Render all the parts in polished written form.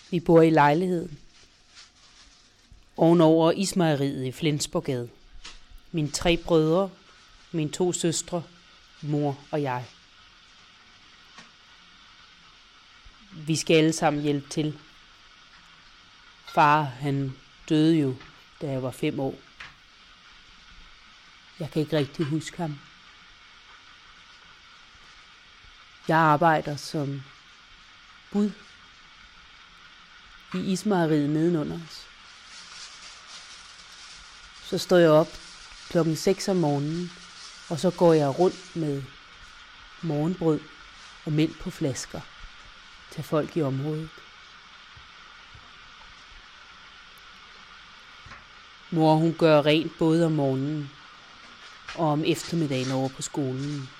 Vi bor i lejligheden ovenover ismejeriet i Flensborggade. Mine 3 brødre, mine 2 søstre, mor og jeg. Vi skal alle sammen hjælpe til. Far, han døde jo, da jeg var 5 år. Jeg kan ikke rigtig huske ham. Jeg arbejder som bud i ismejeriet nedenunder os. Så står jeg op klokken 6 om morgenen, og så går jeg rundt med morgenbrød og mælk på flasker til folk i området. Mor, hun gør rent både om morgenen og om eftermiddagen over på skolen.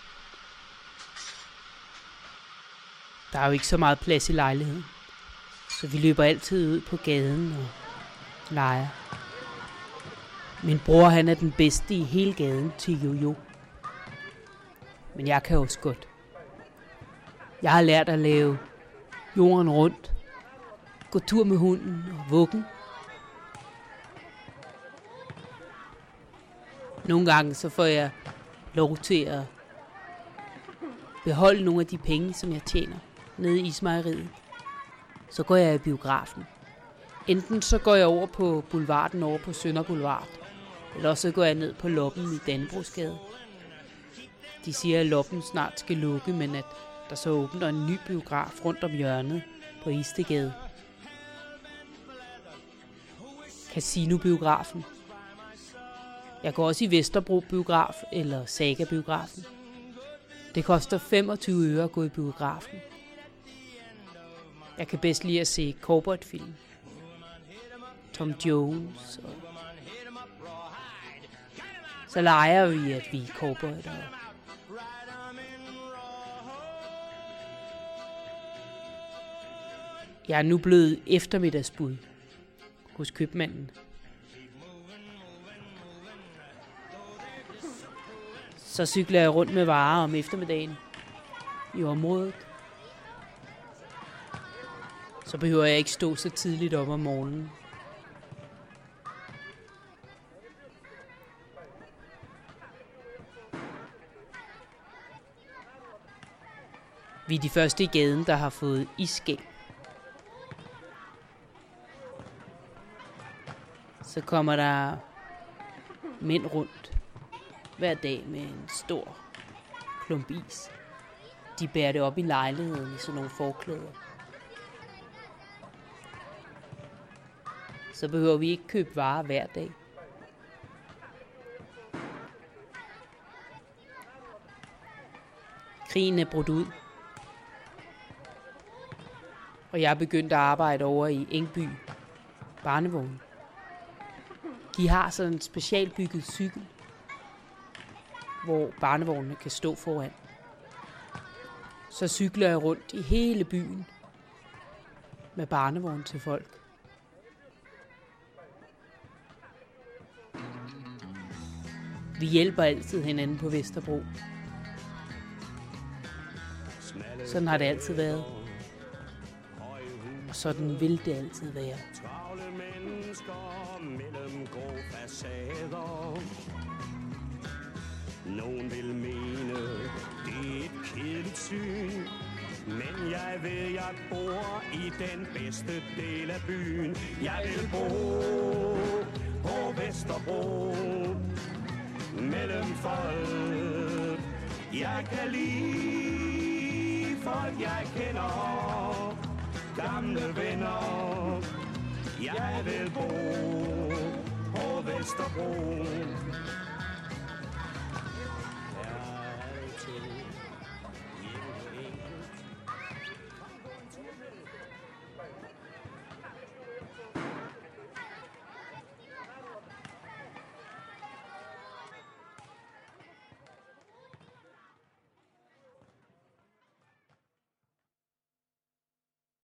Der er jo ikke så meget plads i lejligheden, så vi løber altid ud på gaden og leger. Min bror, han er den bedste i hele gaden til jojo. Men jeg kan også godt. Jeg har lært at lave jorden rundt, gå tur med hunden og vuggen. Nogle gange så får jeg lov til at beholde nogle af de penge, som jeg tjener nede i ismejeriet. Så går jeg i biografen. Enten så går jeg over på boulevarden over på Sønder Boulevard, eller også så går jeg ned på Loppen i Dannebrogsgade. De siger, at Loppen snart skal lukke, men at der så åbner en ny biograf rundt om hjørnet på Istegade. Casino-biografen. Jeg går også i Vesterbro biograf eller Saga-biografen. Det koster 25 øre at gå i biografen. Jeg kan bedst lide at se cowboy-film. Tom Jones. Og så leger vi, at vi er cowboy der. Jeg er nu blevet eftermiddagsbud hos købmanden. Så cykler jeg rundt med varer om eftermiddagen i området. Så behøver jeg ikke stå så tidligt op om morgenen. Vi er de første i gaden, der har fået isskæg. Så kommer der mænd rundt hver dag med en stor klump is. De bærer det op i lejligheden i sådan nogle forklæder. Så behøver vi ikke købe varer hver dag. Krigen er brudt ud. Og jeg er begyndt at arbejde over i Engby barnevogn. De har sådan en specialbygget cykel, hvor barnevognene kan stå foran. Så cykler jeg rundt i hele byen med barnevogn til folk. Vi hjælper altid hinanden på Vesterbro. Sådan har det altid været. Og sådan vil det altid være. Nogen vil mene, det er et kedeligt syn, men jeg ved, jeg bor i den bedste del af byen. Jeg vil bo på Vesterbro, mellem folk. Jeg kan lide folk, jeg kender, gamle venner. Jeg vil bo på Vesterbro.